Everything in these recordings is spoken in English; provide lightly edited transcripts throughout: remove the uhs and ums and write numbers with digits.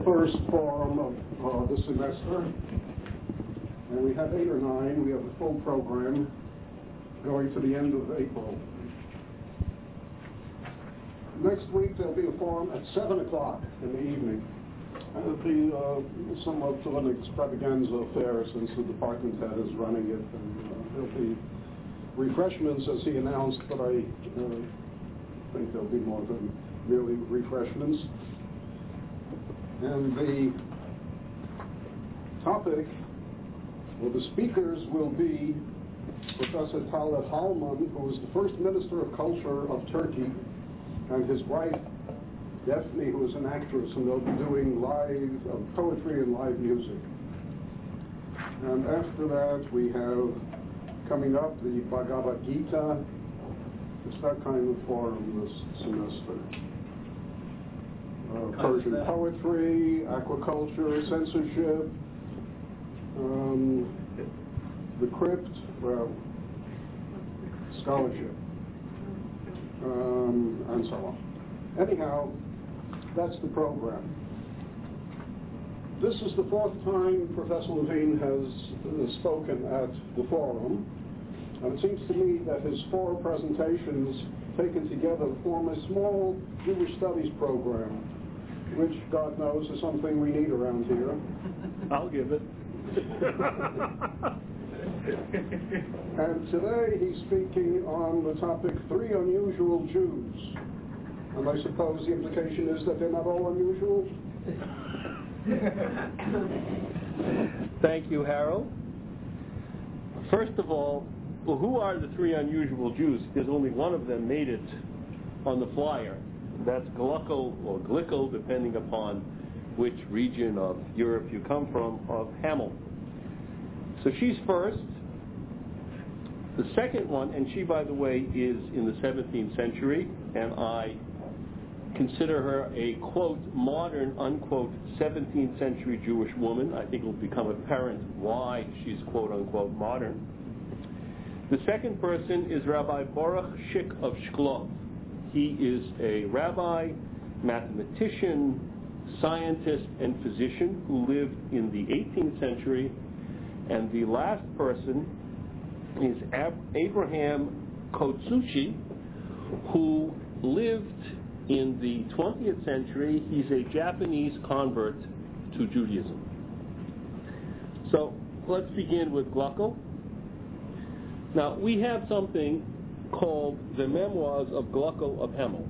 first forum of the semester, and we have 8 or 9. We have a full program going to the end of April. Next week there'll be a forum at 7 o'clock in the evening. And it'll be somewhat of an extravaganza affair since the department head is running it, and there'll be refreshments as he announced, but I think there'll be more than merely refreshments. And the topic, or the speakers, will be Professor Talat Halman, who is the first Minister of Culture of Turkey, and his wife, Daphne, who is an actress, and they'll be doing live poetry and live music. And after that, we have coming up the Bhagavad Gita. It's that kind of forum this semester. Persian poetry, aquaculture, censorship, the crypt, well, scholarship, and so on. Anyhow, that's the program. This is the 4th time Professor Levine has spoken at the forum, and it seems to me that his 4 presentations taken together form a small Jewish studies program, which, God knows, is something we need around here. I'll give it. And today he's speaking on the topic 3 unusual Jews. And I suppose the implication is that they're not all unusual? Thank you, Harold. First of all, who are the 3 unusual Jews? There's only one of them made it on the flyer. That's Gluckel, or Glickel, depending upon which region of Europe you come from, of Hamel. So she's first. The second one, and she, by the way, is in the 17th century, and I consider her a, quote, modern, unquote, 17th century Jewish woman. I think it will become apparent why she's, quote, unquote, modern. The second person is Rabbi Baruch Schick of Shklov. He is a rabbi, mathematician, scientist, and physician who lived in the 18th century. And the last person is Abraham Kotsuchi, who lived in the 20th century. He's a Japanese convert to Judaism. So let's begin with Gluckel. Now, we have something called the Memoirs of Gluckel of Hamel.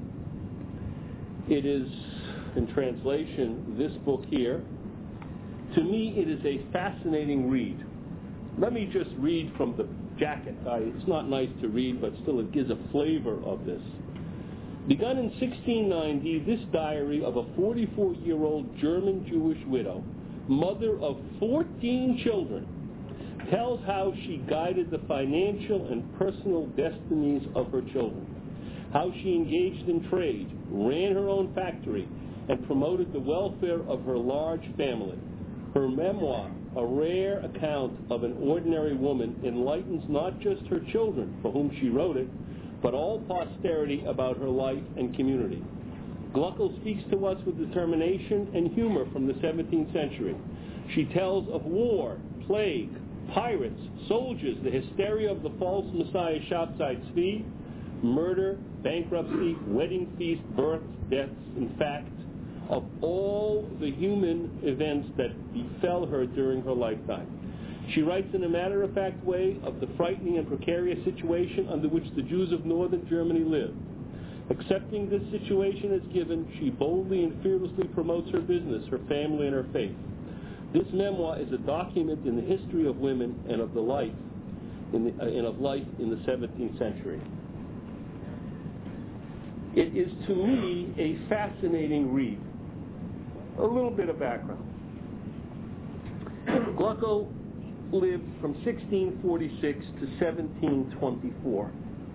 It is, in translation, this book here. To me, it is a fascinating read. Let me just read from the jacket. It's not nice to read, but still it gives a flavor of this. Begun in 1690, this diary of a 44-year-old German Jewish widow, mother of 14 children, tells how she guided the financial and personal destinies of her children, how she engaged in trade, ran her own factory, and promoted the welfare of her large family. Her memoir, a rare account of an ordinary woman, enlightens not just her children, for whom she wrote it, but all posterity about her life and community. Gluckel speaks to us with determination and humor from the 17th century. She tells of war, plague, pirates, soldiers, the hysteria of the false messiah Shabtai Tzvi, murder, bankruptcy, wedding feast, births, deaths, in fact, of all the human events that befell her during her lifetime. She writes in a matter-of-fact way of the frightening and precarious situation under which the Jews of northern Germany live. Accepting this situation as given, she boldly and fearlessly promotes her business, her family, and her faith. This memoir is a document in the history of women and of the life in the 17th century. It is, to me, a fascinating read. A little bit of background. Gluckel lived from 1646 to 1724.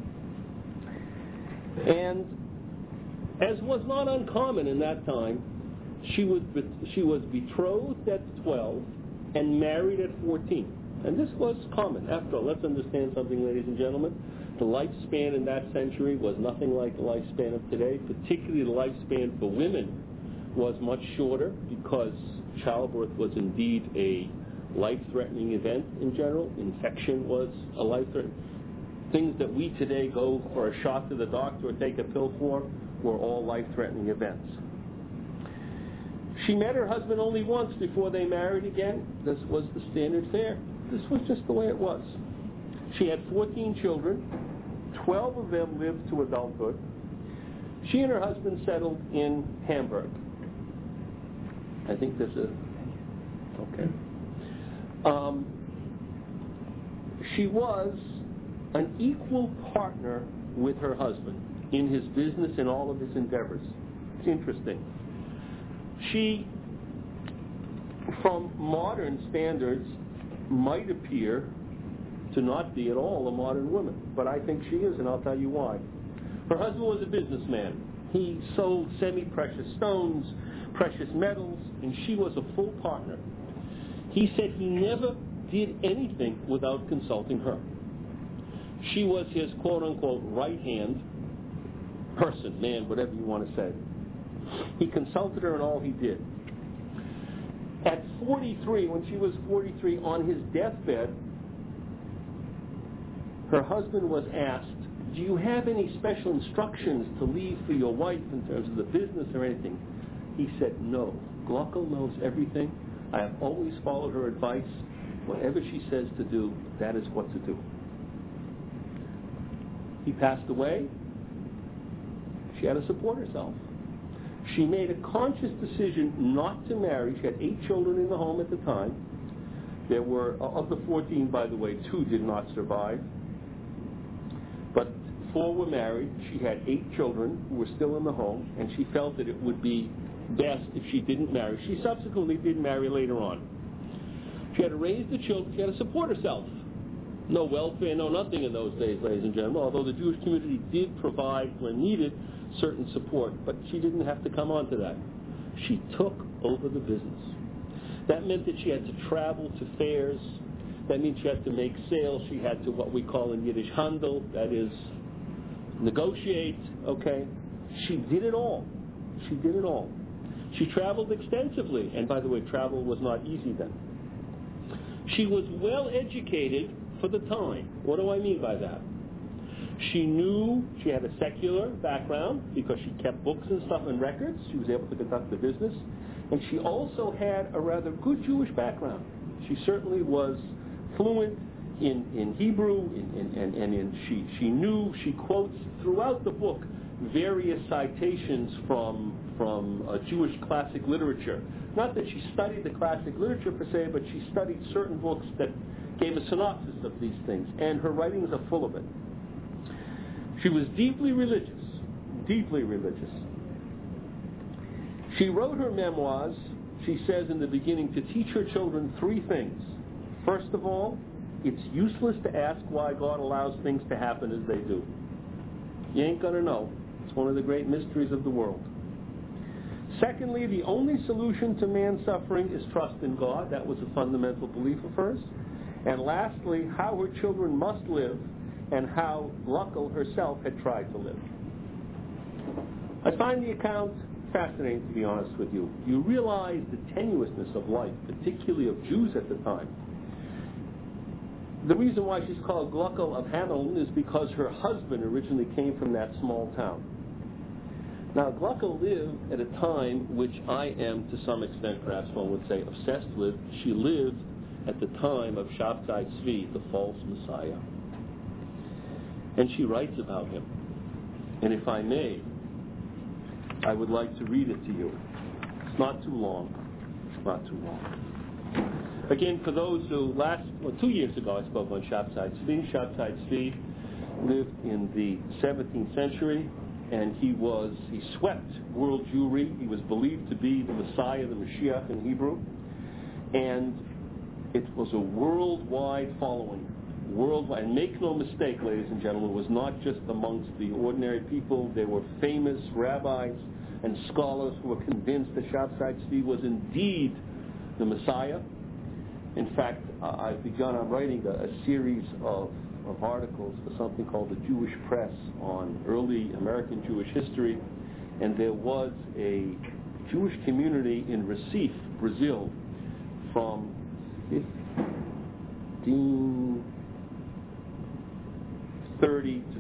And as was not uncommon in that time, she was betrothed at 12 and married at 14. And this was common. After all, let's understand something, ladies and gentlemen. The lifespan in that century was nothing like the lifespan of today, particularly the lifespan for women was much shorter because childbirth was indeed a life-threatening event in general. Infection was a life-threatening. Things that we today go for a shot to the doctor or take a pill for were all life-threatening events. She met her husband only once before they married again. This was the standard fare. This was just the way it was. She had 14 children. 12 of them lived to adulthood. She and her husband settled in Hamburg. I think there's a... Okay. She was an equal partner with her husband in his business and all of his endeavors. It's interesting. She, from modern standards, might appear to not be at all a modern woman, but I think she is, and I'll tell you why. Her husband was a businessman. He sold semi-precious stones, precious metals, and she was a full partner. He said he never did anything without consulting her. She was his quote-unquote right-hand person, man, whatever you want to say. He consulted her in all he did. At 43, when she was 43, on his deathbed, her husband was asked, do you have any special instructions to leave for your wife in terms of the business or anything? He said, no. Gluckel knows everything. I have always followed her advice. Whatever she says to do, that is what to do. He passed away. She had to support herself. She made a conscious decision not to marry. She had 8 children in the home at the time. There were, of the 14, by the way, 2 did not survive. But 4 were married. She had 8 children who were still in the home, and she felt that it would be best if she didn't marry. She subsequently did marry later on. She had to raise the children. She had to support herself. No welfare, no nothing in those days, ladies and gentlemen, although the Jewish community did provide, when needed, certain support, but she didn't have to come on to that. She took over the business. That meant that she had to travel to fairs. That means she had to make sales. She had to, what we call in Yiddish, handel, that is, negotiate, okay? She did it all. She did it all. She traveled extensively, and by the way, travel was not easy then. She was well educated for the time. What do I mean by that? She knew, she had a secular background because she kept books and stuff and records. She was able to conduct the business. And she also had a rather good Jewish background. She certainly was fluent in Hebrew, she knew, she quotes throughout the book various citations from Jewish classic literature. Not that she studied the classic literature per se, but she studied certain books that gave a synopsis of these things, and her writings are full of it. She was deeply religious, deeply religious. She wrote her memoirs, she says in the beginning, to teach her children 3 things. First of all, it's useless to ask why God allows things to happen as they do. You ain't going to know. It's one of the great mysteries of the world. Secondly, the only solution to man's suffering is trust in God. That was a fundamental belief of hers. And lastly, how her children must live and how Gluckel herself had tried to live. I find the account fascinating, to be honest with you. You realize the tenuousness of life, particularly of Jews at the time. The reason why she's called Gluckel of Hameln is because her husband originally came from that small town. Now, Gluckel lived at a time which I am, to some extent, perhaps one would say, obsessed with. She lived at the time of Shabtai Tzvi, the false Messiah. And she writes about him. And if I may, I would like to read it to you. It's not too long. It's not too long. Again, for those who 2 years ago I spoke on Shabtai Tzvi. Shabtai Tzvi lived in the 17th century, and he swept world Jewry. He was believed to be the Messiah, the Mashiach in Hebrew. And it was a worldwide following. Worldwide. And make no mistake, ladies and gentlemen, it was not just amongst the ordinary people. There were famous rabbis and scholars who were convinced that Shabtai Tzvi was indeed the Messiah. In fact, I'm writing a series of articles for something called the Jewish Press on early American Jewish history, and there was a Jewish community in Recife, Brazil, from 1530 to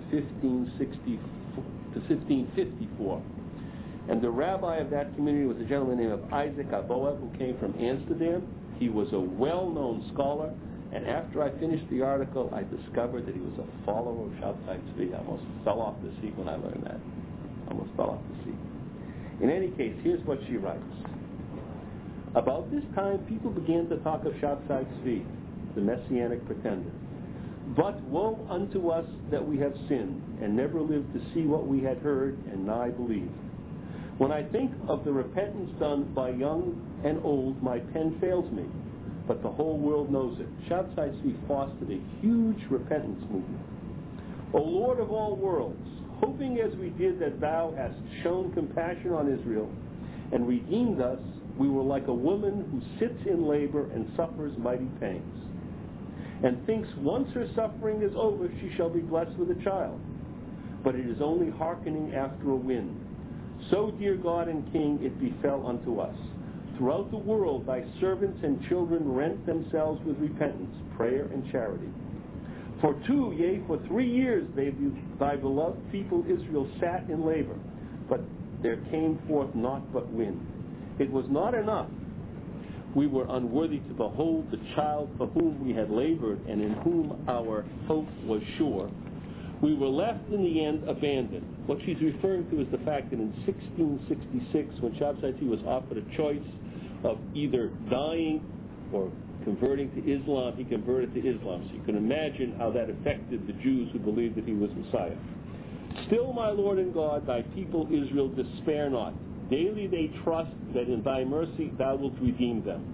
1554. And the rabbi of that community was a gentleman named Isaac Aboab, who came from Amsterdam. He was a well-known scholar, and after I finished the article, I discovered that he was a follower of Shabtai Tzvi. I almost fell off the seat when I learned that. In any case, here's what she writes. About this time, people began to talk of Shabtai Tzvi, the messianic pretender. But woe unto us that we have sinned, and never lived to see what we had heard, and nigh believed. When I think of the repentance done by young and old, my pen fails me, but the whole world knows it. Shabtai Tzvi fostered a huge repentance movement. O Lord of all worlds, hoping as we did that thou hast shown compassion on Israel and redeemed us, we were like a woman who sits in labor and suffers mighty pangs, and thinks once her suffering is over, she shall be blessed with a child. But it is only hearkening after a wind. So, dear God and King, it befell unto us. Throughout the world thy servants and children rent themselves with repentance, prayer, and charity. For 2, yea, for 3 years thy beloved people Israel sat in labor, but there came forth naught but wind. It was not enough. We were unworthy to behold the child for whom we had labored and in whom our hope was sure. We were left in the end abandoned. What she's referring to is the fact that in 1666, when Shabtai Tzvi was offered a choice of either dying or converting to Islam, he converted to Islam. So you can imagine how that affected the Jews who believed that he was Messiah. Still, my Lord and God, thy people Israel despair not. Daily they trust that in thy mercy thou wilt redeem them.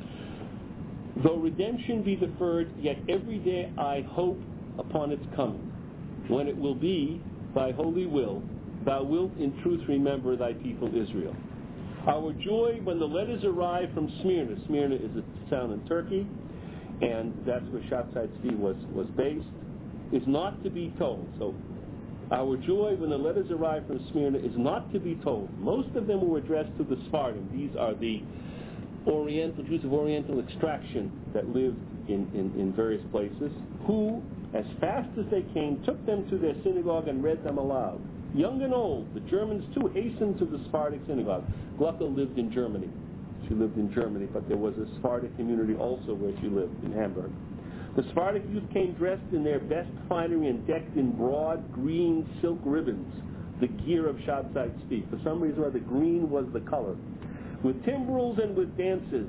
Though redemption be deferred, yet every day I hope upon its coming. When it will be thy holy will, thou wilt in truth remember thy people Israel. Our joy when the letters arrive from Smyrna. Smyrna is a town in Turkey, and that's where Shabtai Tzvi was based, is not to be told. So our joy when the letters arrive from Smyrna is not to be told. Most of them were addressed to the Sephardim. These are the Oriental Jews of Oriental extraction that lived in various places, who, as fast as they came, took them to their synagogue and read them aloud. Young and old, the Germans too hastened to the Sephardic synagogue. Glucke lived in Germany. She lived in Germany, but there was a Sephardic community also where she lived, in Hamburg. The Sephardic youth came dressed in their best finery and decked in broad green silk ribbons, the gear of Shabtai Tzvi. For some reason or other, green was the color. With timbrels and with dances,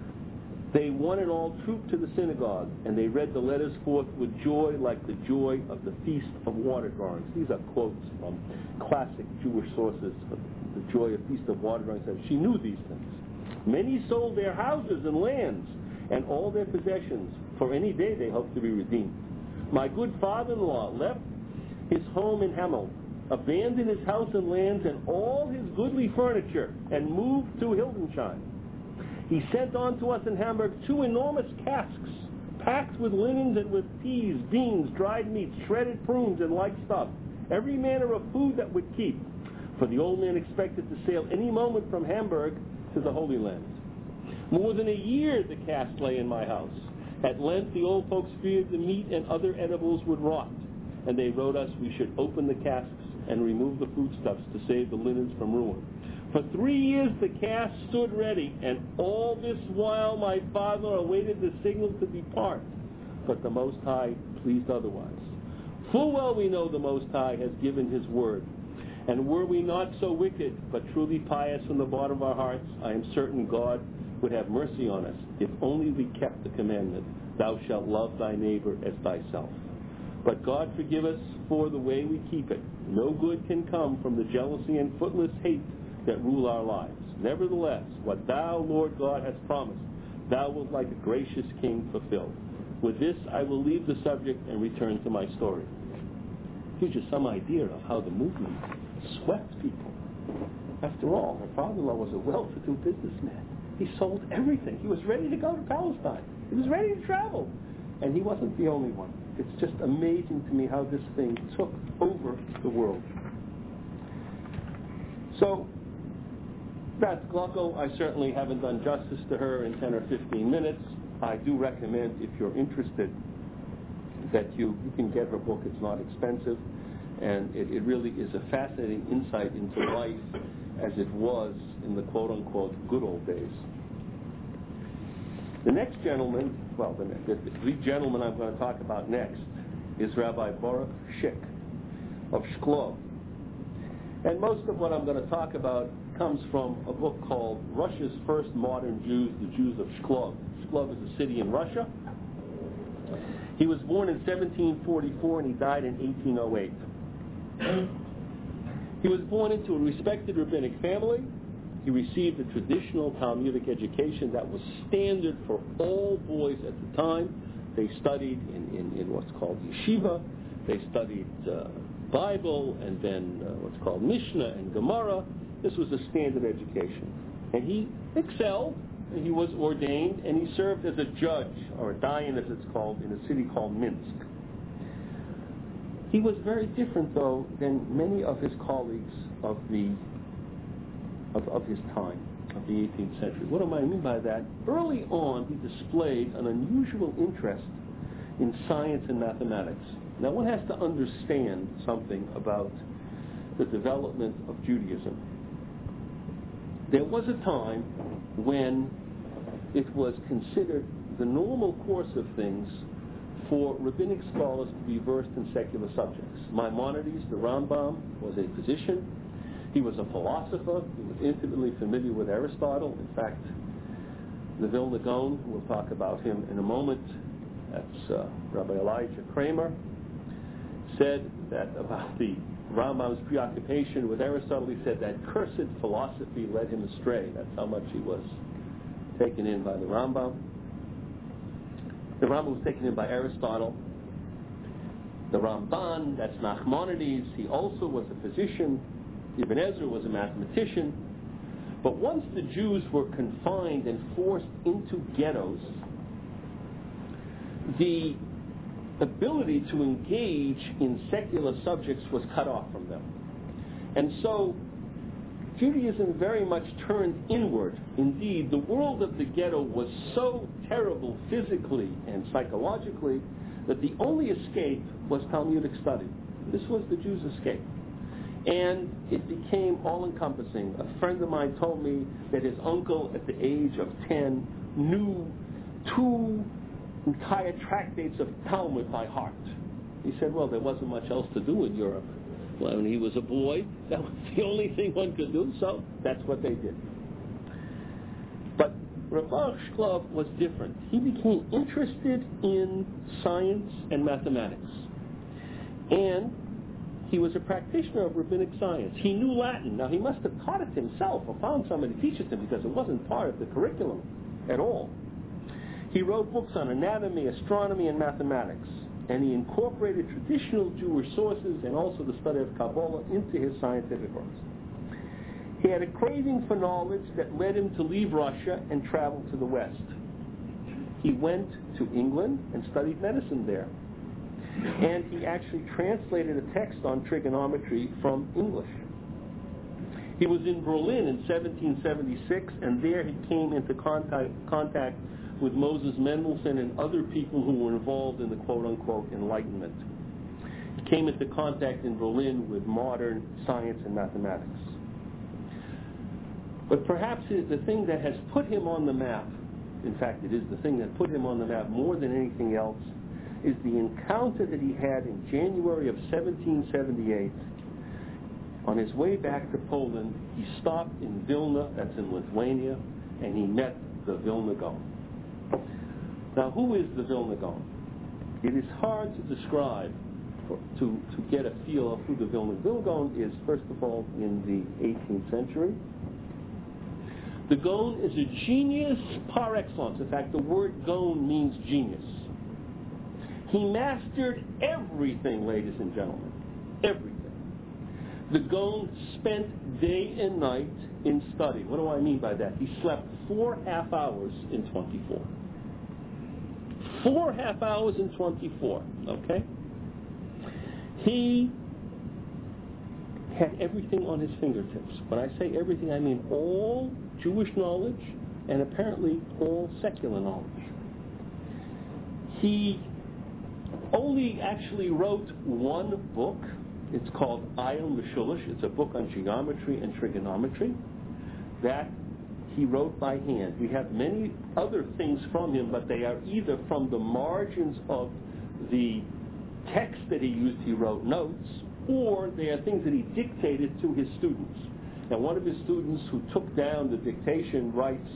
they one and all trooped to the synagogue, and they read the letters forth with joy like the joy of the Feast of Water Drawings. These are quotes from classic Jewish sources. The joy of Feast of Water Drawings. She knew these things. Many sold their houses and lands and all their possessions, for any day they hoped to be redeemed. My good father-in-law left his home in Hamel, abandoned his house and lands and all his goodly furniture, and moved to Hildesheim. He sent on to us in Hamburg 2 enormous casks, packed with linens and with peas, beans, dried meats, shredded prunes, and like stuff, every manner of food that would keep. For the old man expected to sail any moment from Hamburg to the Holy Land. More than a year the casks lay in my house. At length the old folks feared the meat and other edibles would rot, and they wrote us we should open the casks and remove the foodstuffs to save the linens from ruin. For 3 years the cask stood ready, and all this while my father awaited the signal to depart. But the Most High pleased otherwise. Full well we know the Most High has given his word. And were we not so wicked, but truly pious from the bottom of our hearts, I am certain God would have mercy on us, if only we kept the commandment, thou shalt love thy neighbor as thyself. But God forgive us for the way we keep it. No good can come from the jealousy and footless hate that rule our lives. Nevertheless, what thou, Lord God, hast promised, thou wilt like a gracious king fulfill. With this, I will leave the subject and return to my story. Gives you some idea of how the movement swept people. After all, her father-in-law was a well-to-do businessman. He sold everything. He was ready to go to Palestine. He was ready to travel. And he wasn't the only one. It's just amazing to me how this thing took over the world. So, That's Glucko. I certainly haven't done justice to her in 10 or 15 minutes. I do recommend, if you're interested, that you can get her book. It's not expensive, and it really is a fascinating insight into life as it was in the quote-unquote good old days. The next gentleman, well, the gentleman I'm going to talk about next is Rabbi Baruch Schick of Shklov. And most of what I'm going to talk about comes from a book called Russia's First Modern Jews, the Jews of Shklov. Shklov is a city in Russia. He was born in 1744 and he died in 1808. He was born into a respected rabbinic family. He received a traditional Talmudic education that was standard for all boys at the time. They studied in what's called yeshiva. They studied Bible and then what's called Mishnah and Gemara. This was a standard education. And he excelled, and he was ordained, and he served as a judge, or a dayan as it's called, in a city called Minsk. He was very different, though, than many of his colleagues of his time, of the 18th century. What do I mean by that? Early on, he displayed an unusual interest in science and mathematics. Now, one has to understand something about the development of Judaism. There was a time when it was considered the normal course of things for rabbinic scholars to be versed in secular subjects. Maimonides, the Rambam, was a physician. He was a philosopher. He was intimately familiar with Aristotle. In fact, the Vilna Gaon, we'll talk about him in a moment, that's Rabbi Elijah Kramer, said that about the Rambam's preoccupation with Aristotle, he said that cursed philosophy led him astray. That's how much he was taken in by the Rambam. The Rambam was taken in by Aristotle. The Ramban, that's Nachmanides, he also was a physician. Ibn Ezra was a mathematician. But once the Jews were confined and forced into ghettos, the ability to engage in secular subjects was cut off from them. And so Judaism very much turned inward. Indeed, the world of the ghetto was so terrible physically and psychologically that the only escape was Talmudic study. This was the Jews' escape. And it became all-encompassing. A friend of mine told me that his uncle, at the age of 10, knew 2 entire tractates of Talmud by heart. He said, well, there wasn't much else to do in Europe. Well, when he was a boy, that was the only thing one could do, so that's what they did. But Rav Baruch Shklov was different. He became interested in science and mathematics. And he was a practitioner of rabbinic science. He knew Latin. Now, he must have taught it himself or found somebody to teach it to him because it wasn't part of the curriculum at all. He wrote books on anatomy, astronomy, and mathematics, and he incorporated traditional Jewish sources and also the study of Kabbalah into his scientific works. He had a craving for knowledge that led him to leave Russia and travel to the West. He went to England and studied medicine there. And he actually translated a text on trigonometry from English. He was in Berlin in 1776, and there he came into contact with Moses Mendelssohn and other people who were involved in the quote-unquote Enlightenment. He came into contact in Berlin with modern science and mathematics. But perhaps the thing that has put him on the map, in fact it is the thing that put him on the map more than anything else, is the encounter that he had in January of 1778. On his way back to Poland, he stopped in Vilna, that's in Lithuania, and he met the Vilna Gaon. Now, who is the Vilna Gaon? It is hard to describe, to get a feel of who the Vilna Gaon is, first of all, in the 18th century. The Gaon is a genius par excellence. In fact, the word Gaon means genius. He mastered everything, ladies and gentlemen. Everything. The Gaon spent day and night in study. What do I mean by that? He slept 4.5 hours in 24. 4.5 hours in 24, okay? He had everything on his fingertips. When I say everything, I mean all Jewish knowledge and apparently all secular knowledge. He only actually wrote one book. It's called Ayil Mishulish. It's a book on geometry and trigonometry that he wrote by hand. We have many other things from him, but they are either from the margins of the text that he used, he wrote notes, or they are things that he dictated to his students. And one of his students who took down the dictation writes,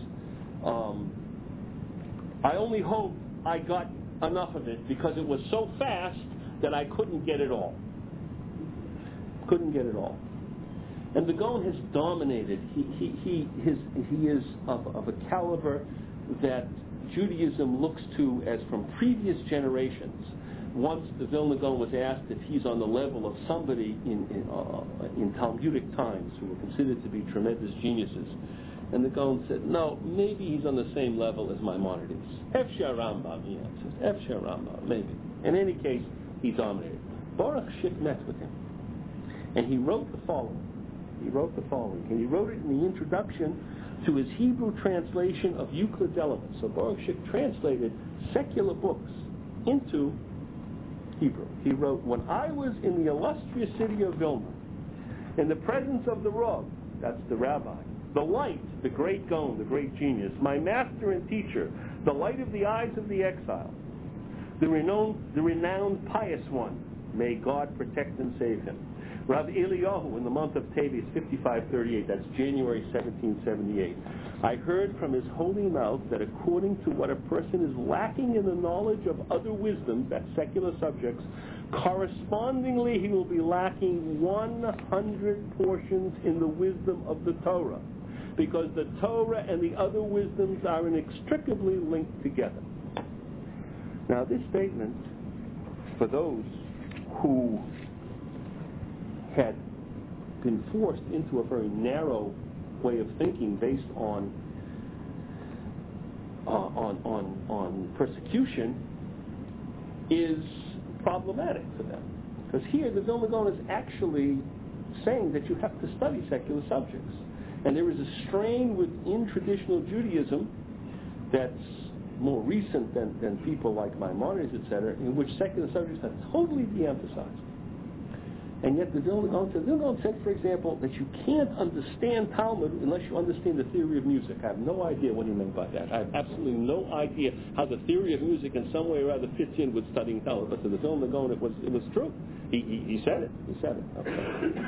I only hope I got enough of it because it was so fast that I couldn't get it all. Couldn't get it all. And the Gaon has dominated. He is of a caliber that Judaism looks to as from previous generations. Once the Vilna Gaon was asked if he's on the level of somebody in Talmudic times who were considered to be tremendous geniuses, and the Gaon said, no, maybe he's on the same level as Maimonides. Efshar Rambam, he answered. Efshar Rambam, maybe. In any case, he dominated. Baruch Schick met with him, and he wrote the following. And he wrote it in the introduction to his Hebrew translation of Euclid's Elements. So Baruch Schick translated secular books into Hebrew. He wrote, when I was in the illustrious city of Vilna, in the presence of the Rav, that's the rabbi, the light, the great Gaon, the great genius, my master and teacher, the light of the eyes of the exile, the renowned pious one, may God protect and save him. Rav Eliyahu in the month of Teves, 5538, that's January 1778. I heard from his holy mouth that according to what a person is lacking in the knowledge of other wisdoms, that's secular subjects, correspondingly he will be lacking 100 portions in the wisdom of the Torah, because the Torah and the other wisdoms are inextricably linked together. Now this statement, for those who had been forced into a very narrow way of thinking based on persecution, is problematic for them. Because here the Vilna Gaon is actually saying that you have to study secular subjects. And there is a strain within traditional Judaism that's more recent than people like Maimonides, etc., in which secular subjects are totally de-emphasized. And yet the Vilna Gaon said, for example, that you can't understand Talmud unless you understand the theory of music. I have no idea what he meant by that. I have absolutely no idea how the theory of music in some way or other fits in with studying Talmud. But to the Vilna Gaon, it was true. He said it. He said it. Okay.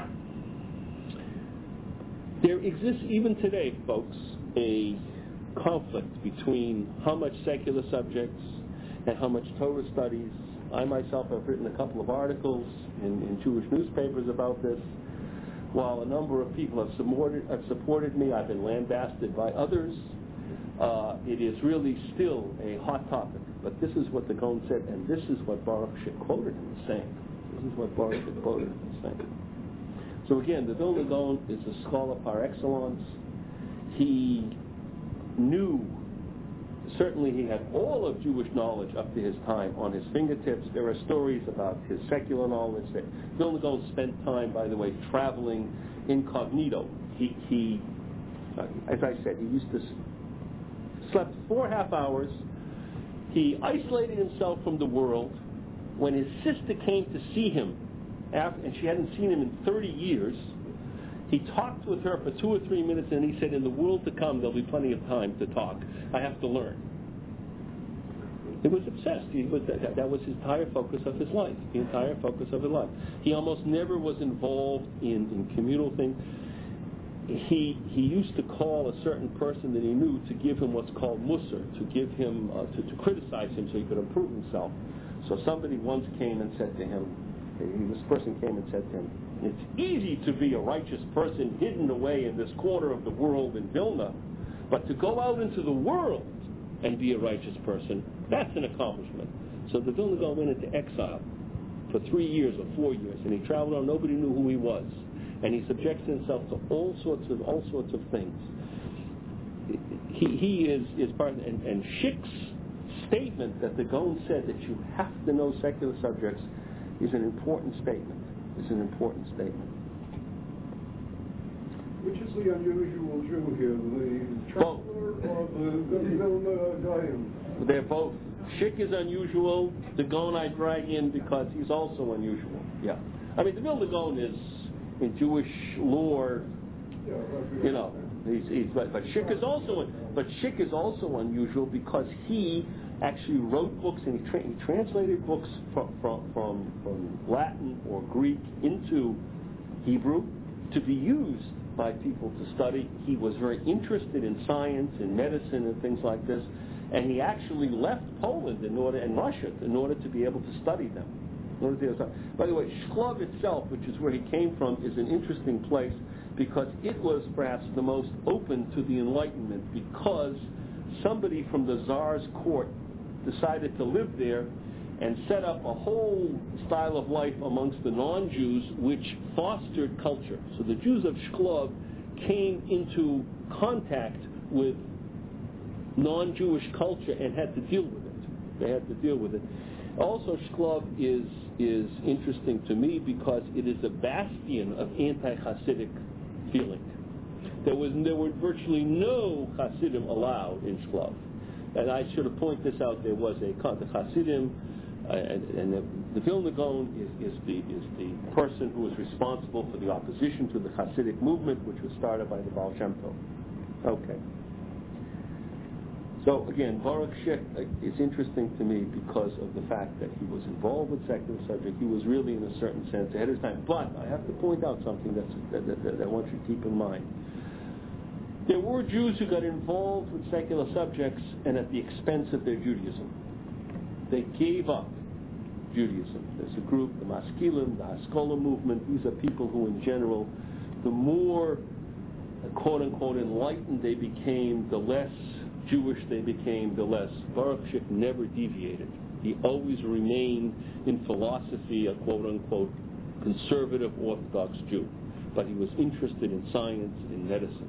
There exists even today, folks, a conflict between how much secular subjects and how much Torah studies. I myself have written a couple of articles in Jewish newspapers about this. While a number of people have supported me, I've been lambasted by others. It is really still a hot topic. But this is what the Gaon said, and this is what Baruch Schick quoted him as saying. This is what Baruch Schick quoted him as saying. So again, the Vilna Gaon is a scholar par excellence. He knew, certainly he had all of Jewish knowledge up to his time on his fingertips. There are stories about his secular knowledge. Vilna Gaon spent time, by the way, traveling incognito. He as I said, he used to slept 4.5 hours. He isolated himself from the world. When his sister came to see him, and she hadn't seen him in 30 years, he talked with her for 2 or 3 minutes, and he said, in the world to come, there'll be plenty of time to talk. I have to learn. He was obsessed. That was his entire focus of his life, the entire focus of his life. He almost never was involved in communal things. He used to call a certain person that he knew to give him what's called musar, to give him, to criticize him so he could improve himself. So somebody once came and said to him, this person came and said to him, it's easy to be a righteous person hidden away in this corner of the world in Vilna, but to go out into the world and be a righteous person, that's an accomplishment. So the Vilna Gaon went into exile for 3 years or 4 years, and he traveled around. Nobody knew who he was, and he subjects himself to all sorts of things. He is part of, and Schick's statement that the Gaon said that you have to know secular subjects is an important statement. which is the unusual Jew here, the traveler or the Vilna Gaon? They're both. Schick is unusual. The Gaon I drag in because he's also unusual. Yeah. I mean, the Vilna Gaon is, in Jewish lore, you know, but Schick is also unusual because he actually wrote books and he translated books from Latin or Greek into Hebrew to be used by people to study. He was very interested in science and medicine and things like this, and he actually left Poland and Russia in order to be able to study them. By the way, Shklov itself, which is where he came from, is an interesting place because it was perhaps the most open to the Enlightenment because somebody from the Tsar's court decided to live there and set up a whole style of life amongst the non-Jews which fostered culture. So the Jews of Shklov came into contact with non-Jewish culture and had to deal with it. They had to deal with it. Also, Shklov is interesting to me because it is a bastion of anti-Hasidic feeling. There were virtually no Hasidim allowed in Shklov. And I should have pointed this out. There was the Hasidim, and the Vilna Gaon is the person who was responsible for the opposition to the Hasidic movement, which was started by the Baal Shem Tov. Okay. So again, Baruch Schick is interesting to me because of the fact that he was involved with secular subject. He was really, in a certain sense, ahead of his time. But I have to point out something that I want you to keep in mind. There were Jews who got involved with secular subjects and at the expense of their Judaism. They gave up Judaism. There's a group, the Maskilim, the Haskalah movement. These are people who, in general, the more, quote-unquote, enlightened they became, the less Jewish they became, the less. Baruch Schick never deviated. He always remained in philosophy a quote-unquote conservative Orthodox Jew. But he was interested in science, in medicine.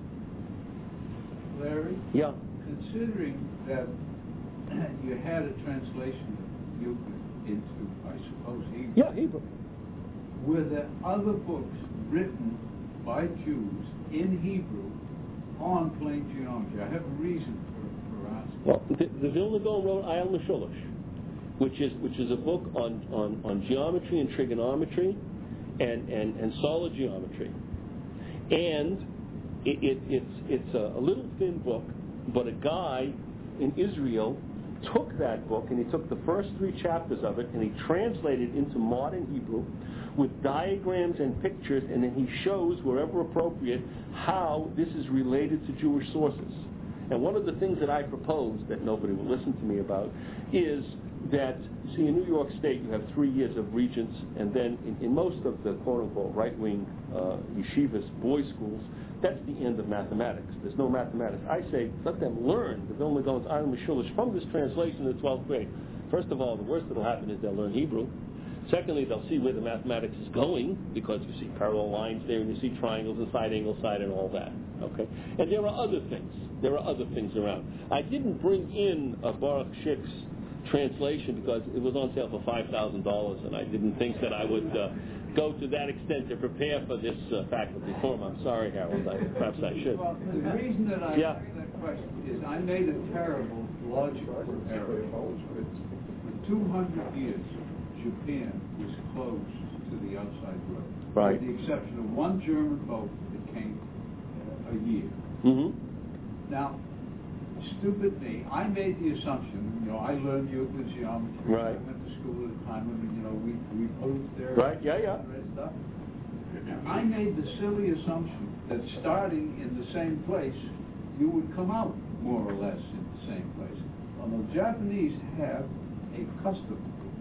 Larry? Yeah. Considering that you had a translation of Euclid into, I suppose, Hebrew. Yeah, Hebrew. Were there other books written by Jews in Hebrew on plane geometry? I have a reason for asking. Well, the Vilna Gaon wrote Ayal Meshulash, which is a book on geometry and trigonometry and solid geometry. And it's a little thin book, but a guy in Israel took that book and he took the first 3 chapters of it and he translated it into modern Hebrew with diagrams and pictures, and then he shows, wherever appropriate, how this is related to Jewish sources. And one of the things that I propose that nobody will listen to me about is that, see, in New York State you have 3 years of regents, and then in most of the quote-unquote right-wing yeshivas, boys' schools, that's the end of mathematics. There's no mathematics. I say, let them learn the Vilna Gaon's Ayal Meshulash from this translation in the 12th grade. First of all, the worst that will happen is they'll learn Hebrew. Secondly, they'll see where the mathematics is going, because you see parallel lines there, and you see triangles and side angles, and all that. Okay? And there are other things. There are other things around. I didn't bring in a Baruch Schick's translation because it was on sale for $5,000, and I didn't think that I would go to that extent to prepare for this faculty forum. I'm sorry, Harold. Perhaps I should. Well, the reason that I asked that question is I made a terrible logical error. For 200 years, Japan was closed to the outside world. Right. With the exception of one German boat that came a year. Mm-hmm. Now, stupid me, I made the assumption, I learned Euclid's geometry. Right. I went to school at the time when, we moved there. Right, yeah. Stuff. I made the silly assumption that starting in the same place, you would come out more or less in the same place. Well, the Japanese have a custom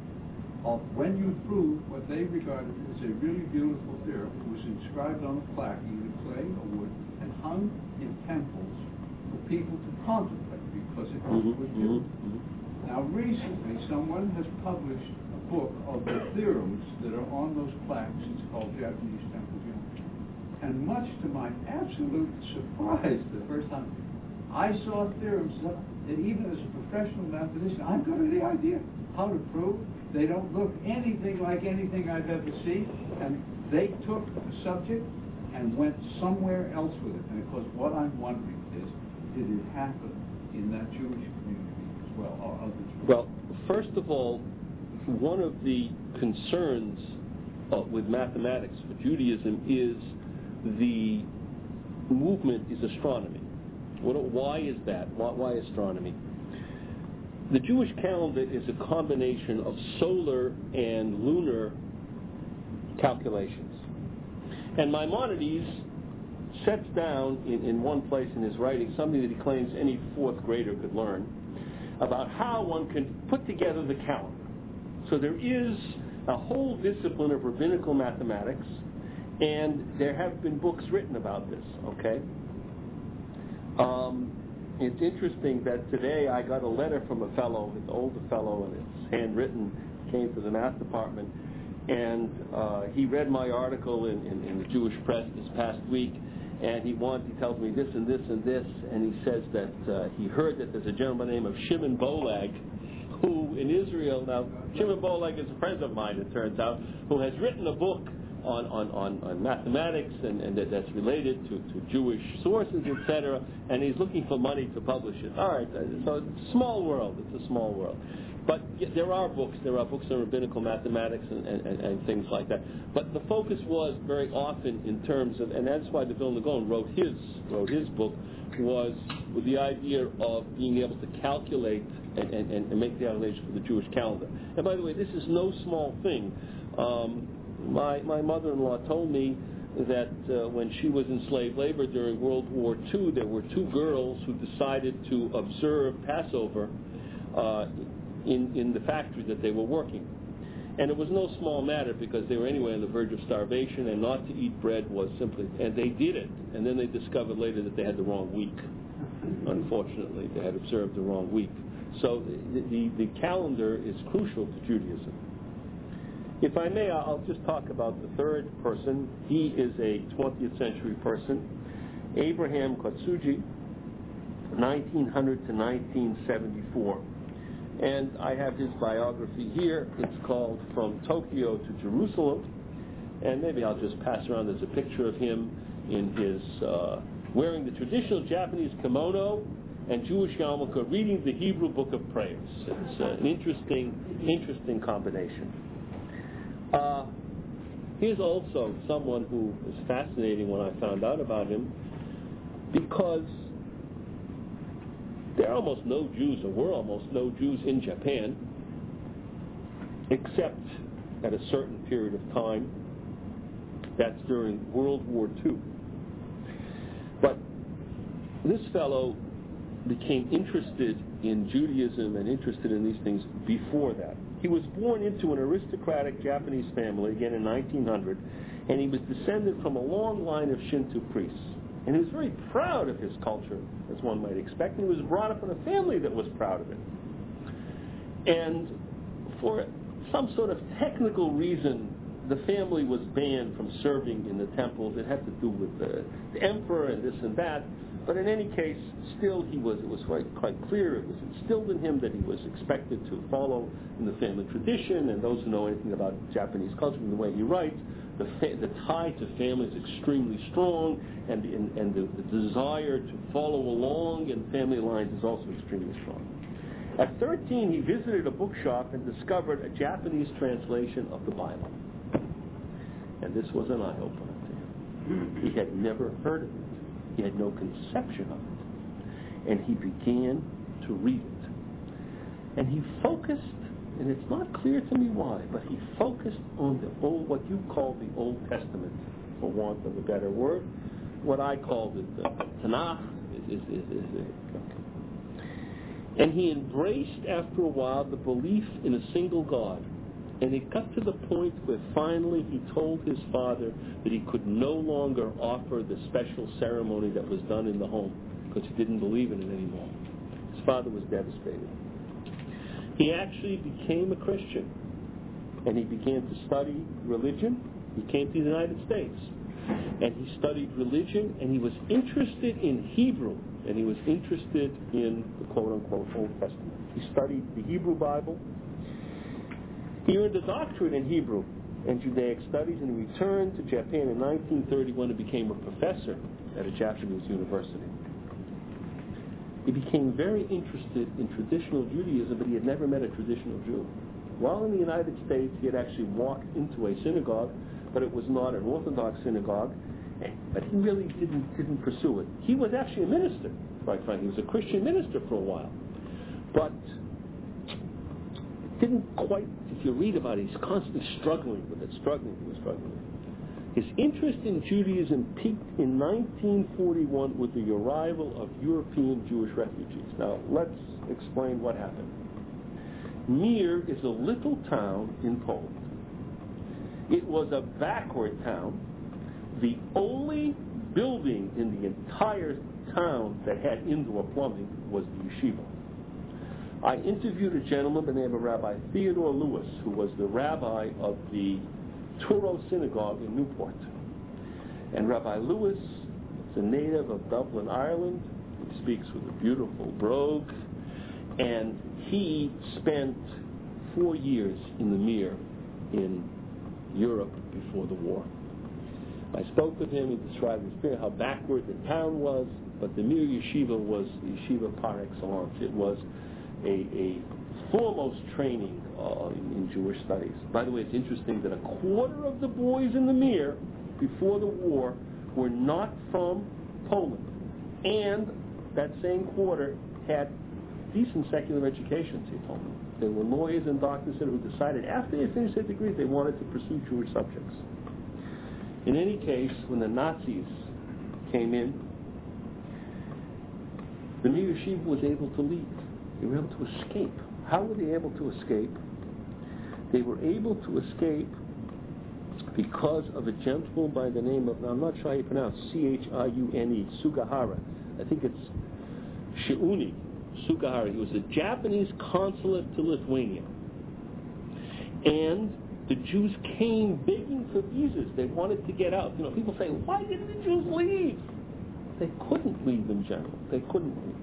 of when you prove what they regarded as a really beautiful theorem, it was inscribed on a plaque, either clay or wood, and hung in temples for people to contemplate because it was beautiful. Now recently someone has published a book of the theorems that are on those plaques. It's called Japanese Temple Geometry. And much to my absolute surprise the first time, I saw theorems that even as a professional mathematician, I've got the idea how to prove. They don't look anything like anything I've ever seen. And they took the subject and went somewhere else with it. And of course, what I'm wondering is, did it happen in that Jewish community as well, or other Jewish? Well, first of all, one of the concerns with mathematics for Judaism is the movement is astronomy. Why is that? Why astronomy? The Jewish calendar is a combination of solar and lunar calculations. And Maimonides sets down in one place in his writing something that he claims any fourth grader could learn about how one can put together the calendar. So there is a whole discipline of rabbinical mathematics, and there have been books written about this, okay? It's interesting that today I got a letter from a fellow, an older fellow, and it's handwritten, came to the math department, and he read my article in the Jewish press this past week, and he tells me this and this and this, and he says that he heard that there's a gentleman named of Shimon Bolag, who in Israel, now Shimon Bolag is a friend of mine, it turns out, who has written a book on mathematics and that's related to Jewish sources, etc., and he's looking for money to publish it. All right, so it's a small world. It's a small world. But there are books. There are books on rabbinical mathematics and things like that. But the focus was very often in terms of, and that's why the Vilna Gaon wrote his book, was with the idea of being able to calculate and make the calculation for the Jewish calendar. And by the way, this is no small thing. My mother-in-law told me that when she was in slave labor during World War II, there were two girls who decided to observe Passover in the factory that they were working. And it was no small matter because they were anyway on the verge of starvation, and not to eat bread was simply, and they did it. And then they discovered later that they had the wrong week. Unfortunately, they had observed the wrong week. So the calendar is crucial to Judaism. If I may, I'll just talk about the third person. He is a 20th century person, Abraham Kotsuji, 1900 to 1974. And I have his biography here. It's called From Tokyo to Jerusalem. And maybe I'll just pass around. There's a picture of him in his wearing the traditional Japanese kimono and Jewish yarmulke, reading the Hebrew Book of Prayers. It's an interesting combination. Here's also someone who is fascinating when I found out about him, because there are almost no Jews, or were almost no Jews in Japan, except at a certain period of time. That's during World War II. But this fellow became interested in Judaism and interested in these things before that. He was born into an aristocratic Japanese family, again in 1900, and he was descended from a long line of Shinto priests. And he was very proud of his culture, as one might expect, and he was brought up in a family that was proud of it. And for some sort of technical reason, the family was banned from serving in the temples. It had to do with the emperor and this and that. But in any case, still it was quite clear, it was instilled in him that he was expected to follow in the family tradition, and those who know anything about Japanese culture and the way he writes, the tie to family is extremely strong, and the desire to follow along in family lines is also extremely strong. At 13, he visited a bookshop and discovered a Japanese translation of the Bible. And this was an eye-opener to him. He had never heard of it. He had no conception of it. And he began to read it. And he focused, and it's not clear to me why, but he focused on the old, what you call the Old Testament, for want of a better word. What I called it, the Tanakh, and he embraced, after a while, the belief in a single God. And it got to the point where finally he told his father that he could no longer offer the special ceremony that was done in the home because he didn't believe in it anymore. His father was devastated. He actually became a Christian, and he began to study religion. He came to the United States, and he studied religion, and he was interested in Hebrew, and he was interested in the quote-unquote Old Testament. He studied the Hebrew Bible. He earned a doctorate in Hebrew and Judaic studies, and he returned to Japan in 1931 and became a professor at a Japanese university. He became very interested in traditional Judaism, but he had never met a traditional Jew. While in the United States, he had actually walked into a synagogue, but it was not an Orthodox synagogue, but he really didn't pursue it. He was actually a minister, quite frankly. He was a Christian minister for a while, but didn't quite, if you read about it, he's constantly struggling with it. His interest in Judaism peaked in 1941 with the arrival of European Jewish refugees. Now, let's explain what happened. Mir is a little town in Poland. It was a backward town. The only building in the entire town that had indoor plumbing was the yeshiva. I interviewed a gentleman by the name of Rabbi Theodore Lewis, who was the rabbi of the Truro Synagogue in Newport. And Rabbi Lewis is a native of Dublin, Ireland. He speaks with a beautiful brogue. And he spent 4 years in the Mir in Europe before the war. I spoke with him. He described his experience, how backward the town was, but the Mir Yeshiva was the yeshiva par excellence. It was a foremost training in Jewish studies. By the way, it's interesting that a quarter of the boys in the Mir before the war were not from Poland, and that same quarter had decent secular educations, he told me. There were lawyers and doctors who decided after they finished their degrees they wanted to pursue Jewish subjects. In any case, when the Nazis came in, the Mir Yeshiva was able to leave. They were able to escape. How were they able to escape? They were able to escape because of a gentleman by the name of, I'm not sure how you pronounce, Chiune, Sugihara. I think it's Shiuni Sugihara. He was the Japanese consulate to Lithuania. And the Jews came begging for visas. They wanted to get out. You know, people say, why didn't the Jews leave? They couldn't leave in general. They couldn't leave.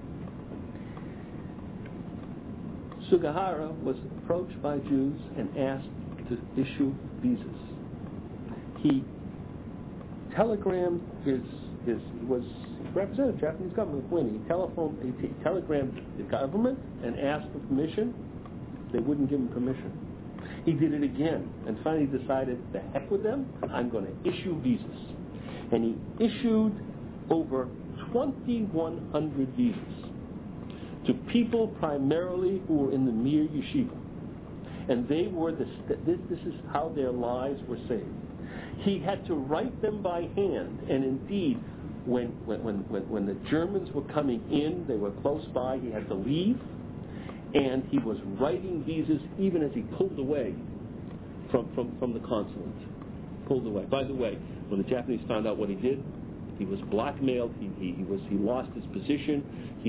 Sugihara was approached by Jews and asked to issue visas. He telegrammed he was represented the Japanese government in Lithuania. He telegrammed the government and asked for permission. They wouldn't give him permission. He did it again and finally decided, the heck with them, I'm going to issue visas. And he issued over 2,100 visas to people primarily who were in the Mir Yeshiva. And they were this is how their lives were saved. He had to write them by hand, and indeed, when the Germans were coming in, they were close by, he had to leave, and he was writing visas even as he pulled away from the consulate. Pulled away. By the way, when the Japanese found out what he did, he was blackmailed. He lost his position. He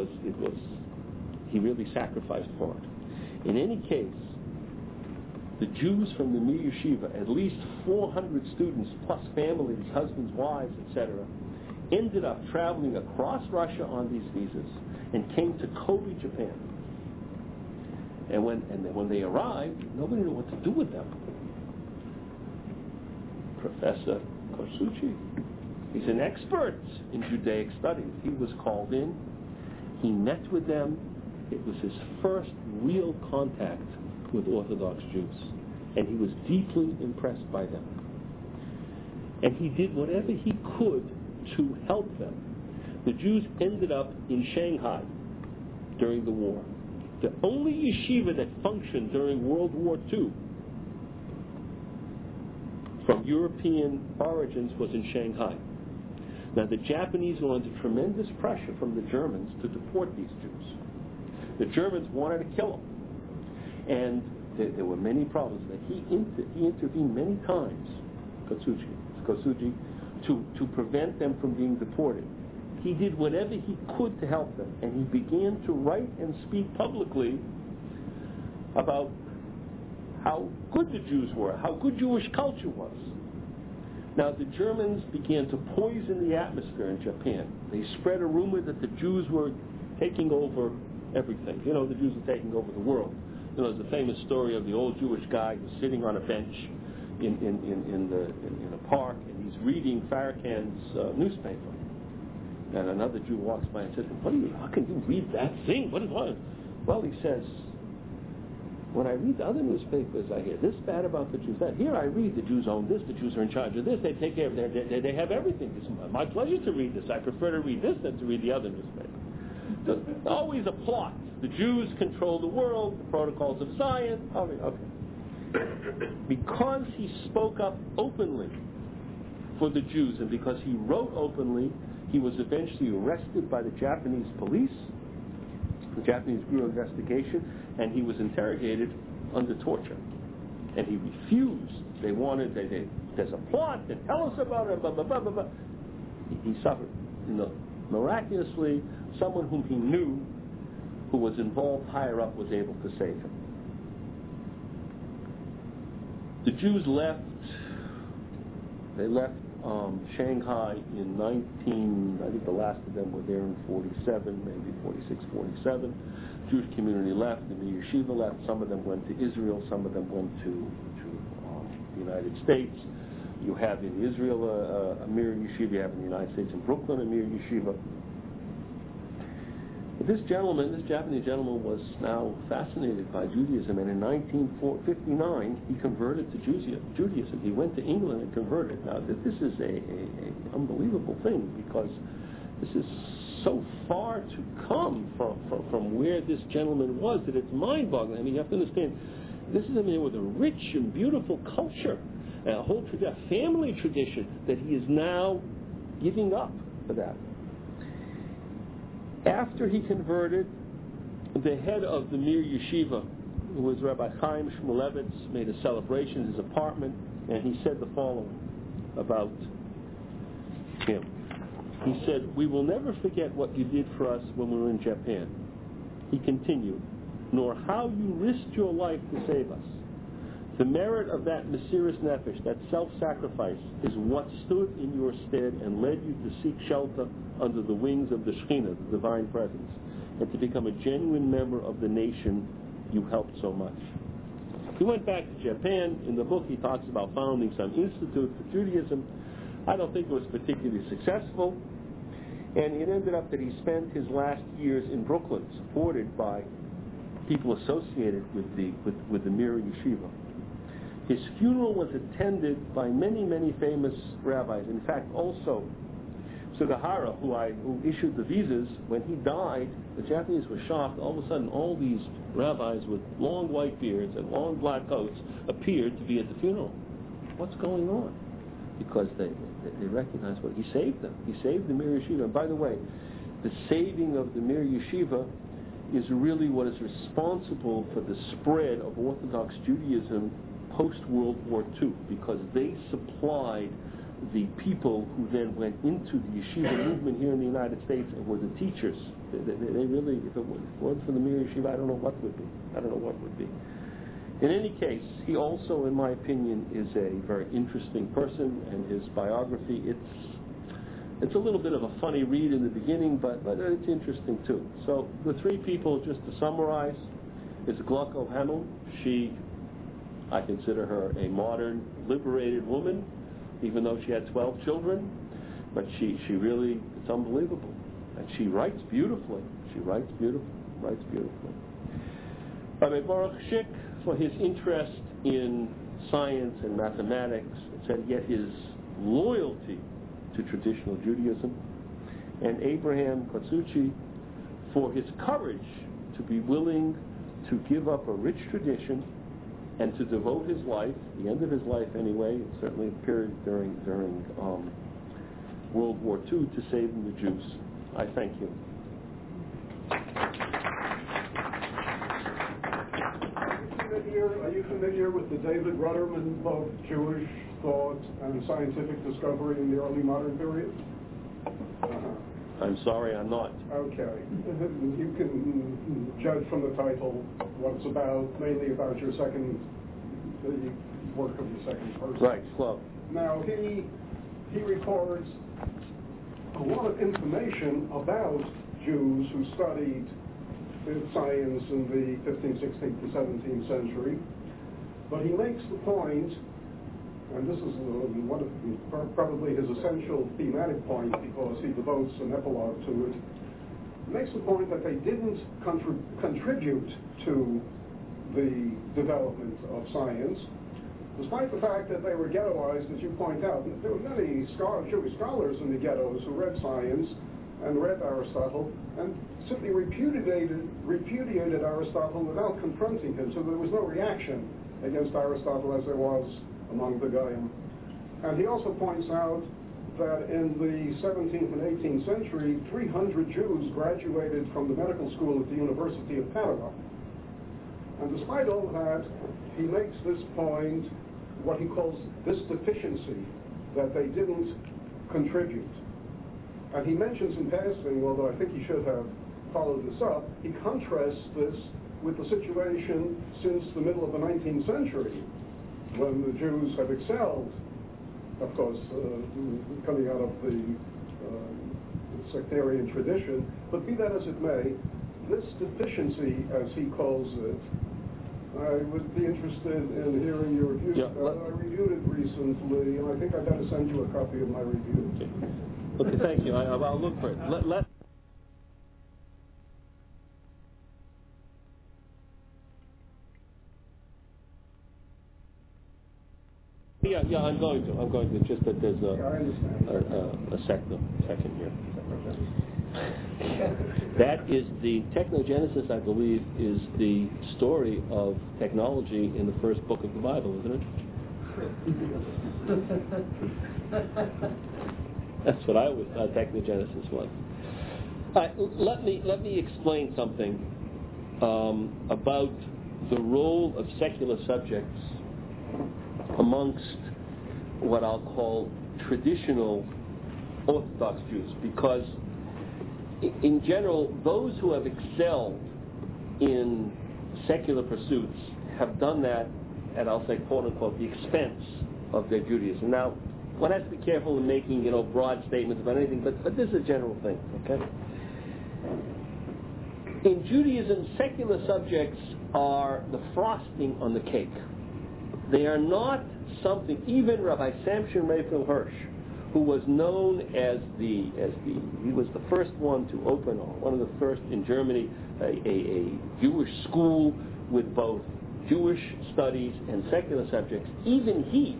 really sacrificed for it. In any case, the Jews from the Mir Yeshiva, at least 400 students plus families, husbands, wives, etc., ended up traveling across Russia on these visas and came to Kobe, Japan. And when they arrived, nobody knew what to do with them. Professor Kosuchi, he's an expert in Judaic studies. He was called in. He met with them. It was his first real contact with Orthodox Jews. And he was deeply impressed by them. And he did whatever he could to help them. The Jews ended up in Shanghai during the war. The only yeshiva that functioned during World War II from European origins was in Shanghai. Now, the Japanese were under tremendous pressure from the Germans to deport these Jews. The Germans wanted to kill them. And there were many problems. That he intervened many times, Kosuji, to prevent them from being deported. He did whatever he could to help them, and he began to write and speak publicly about how good the Jews were, how good Jewish culture was. Now, the Germans began to poison the atmosphere in Japan. They spread a rumor that the Jews were taking over everything. You know, the Jews were taking over the world. You know, there's a famous story of the old Jewish guy who's sitting on a bench in a park, and he's reading Farrakhan's newspaper. And another Jew walks by and says, how can you read that thing? What is what? Well, he says, when I read the other newspapers, I hear this bad about the Jews. That here I read the Jews own this, the Jews are in charge of this, they take care of they have everything. It's my pleasure to read this. I prefer to read this than to read the other newspaper. So, always a plot. The Jews control the world, the protocols of Zion. Okay. Because he spoke up openly for the Jews, and because he wrote openly, he was eventually arrested by the Japanese police, the Japanese Bureau of Investigation, and he was interrogated under torture. And he refused. There's a plot, and tell us about it, blah, blah, blah, blah, blah. He suffered. Miraculously, someone whom he knew, who was involved higher up, was able to save him. The Jews left. They left Shanghai in I think the last of them were there in 47, maybe 46, 47. Jewish community left, the Mir Yeshiva left. Some of them went to Israel, some of them went to the United States. You have in Israel a Mir Yeshiva, you have in the United States in Brooklyn a Mir Yeshiva. But this Japanese gentleman, was now fascinated by Judaism, and in 1959 he converted to Judaism. He went to England and converted. Now this is a unbelievable thing, because this is so far to come from where this gentleman was that it's mind-boggling. I mean, you have to understand, this is a man with a rich and beautiful culture, a whole family tradition that he is now giving up for that. After he converted, the head of the Mir Yeshiva, who was Rabbi Chaim Shmulevitz, made a celebration in his apartment, and he said the following about him. He said, "We will never forget what you did for us when we were in Japan." He continued, "Nor how you risked your life to save us. The merit of that Mesiras Nefesh, that self-sacrifice, is what stood in your stead and led you to seek shelter under the wings of the Shekhinah, the Divine Presence, and to become a genuine member of the nation you helped so much." He went back to Japan. In the book he talks about founding some institute for Judaism. I don't think it was particularly successful, and it ended up that he spent his last years in Brooklyn, supported by people associated with the Mir Yeshiva. His funeral was attended by many, many famous rabbis. In fact, also Sugihara, who issued the visas, when he died, the Japanese were shocked. All of a sudden, all these rabbis with long white beards and long black coats appeared to be at the funeral. What's going on? Because they recognized what he saved them. He saved the Mir Yeshiva. And by the way, the saving of the Mir Yeshiva is really what is responsible for the spread of Orthodox Judaism post-World War II, because they supplied the people who then went into the yeshiva movement here in the United States and were the teachers. They really, if it weren't for the Mir Yeshiva, I don't know what would be. In any case, he also, in my opinion, is a very interesting person, and his biography, it's a little bit of a funny read in the beginning, but it's interesting too. So the three people, just to summarize, is Glucko Hemmel. I consider her a modern, liberated woman, even though she had 12 children. But she really, it's unbelievable. And she writes beautifully. Rabbi Baruch Schick, for his interest in science and mathematics, and yet his loyalty to traditional Judaism. And Abraham Kotsuchi, for his courage to be willing to give up a rich tradition and to devote his life, the end of his life anyway, certainly a period during World War II, to saving the Jews. I thank you. Are you familiar with the David Rudderman of Jewish thought and scientific discovery in the early modern period? I'm sorry, I'm not. Okay. You can judge from the title what it's about, mainly about the work of the second person. Right, slow. Now, he records a lot of information about Jews who studied science in the 15th, 16th, and 17th century, but he makes the point and this is probably his essential thematic point because he devotes an epilogue to it, makes the point that they didn't contribute to the development of science, despite the fact that they were ghettoized, as you point out. There were many Jewish scholars in the ghettos who read science and read Aristotle and simply repudiated Aristotle without confronting him, so there was no reaction against Aristotle as there was among the Goyim. And he also points out that in the 17th and 18th century, 300 Jews graduated from the medical school at the University of Padua. And despite all that, he makes this point, what he calls this deficiency, that they didn't contribute. And he mentions in passing, although I think he should have followed this up, he contrasts this with the situation since the middle of the 19th century, when the Jews have excelled, of course, coming out of the sectarian tradition. But be that as it may, this deficiency, as he calls it, I would be interested in hearing your views. Yeah, I reviewed it recently, and I think I've got to send you a copy of my review. Okay, thank you. I'll look for it. Yeah, I'm going to. Just that there's a second here. That is the Technogenesis, I believe, is the story of technology in the first book of the Bible, isn't it? That's what I always thought Technogenesis was. Let me explain something about the role of secular subjects amongst what I'll call traditional Orthodox Jews, because in general, those who have excelled in secular pursuits have done that at, I'll say, quote unquote, the expense of their Judaism. Now, one has to be careful in making, broad statements about anything, but this is a general thing, okay? In Judaism, secular subjects are the frosting on the cake. They are not something, even Rabbi Samson Raphael Hirsch, who was known as he was the first one to open, or one of the first in Germany, a Jewish school with both Jewish studies and secular subjects. Even he